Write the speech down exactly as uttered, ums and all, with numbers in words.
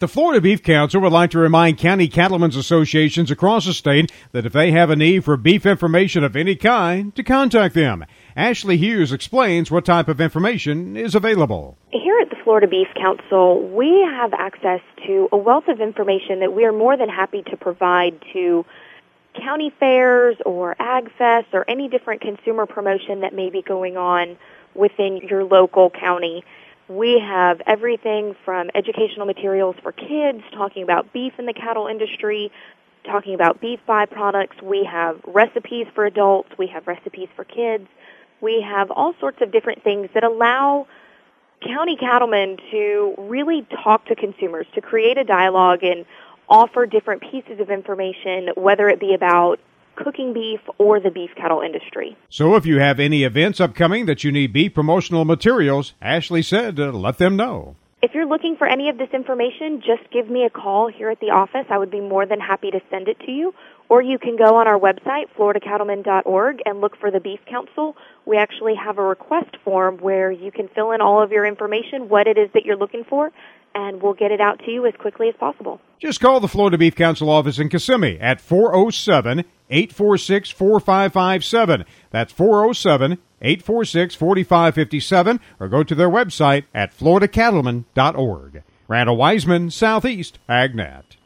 The Florida Beef Council would like to remind county cattlemen's associations across the state that if they have a need for beef information of any kind, to contact them. Ashley Hughes explains what type of information is available. Here at the Florida Beef Council, we have access to a wealth of information that we are more than happy to provide to county fairs or ag fests or any different consumer promotion that may be going on within your local county. We have everything from educational materials for kids, talking about beef in the cattle industry, talking about beef byproducts. We have recipes for adults. We have recipes for kids. We have all sorts of different things that allow county cattlemen to really talk to consumers, to create a dialogue and offer different pieces of information, whether it be about cooking beef or the beef cattle industry. So if you have any events upcoming that you need beef promotional materials, Ashley said uh, let them know. If you're looking for any of this information, just give me a call here at the office. I would be more than happy to send it to you. Or you can go on our website, florida cattlemen dot org, and look for the Beef Council. We actually have a request form where you can fill in all of your information, what it is that you're looking for, and we'll get it out to you as quickly as possible. Just call the Florida Beef Council office in Kissimmee at four oh seven, eight four six, four five five seven. That's four oh seven, eight four six, four five five seven, or go to their website at florida cattlemen dot org. Randall Wiseman, Southeast AgNet.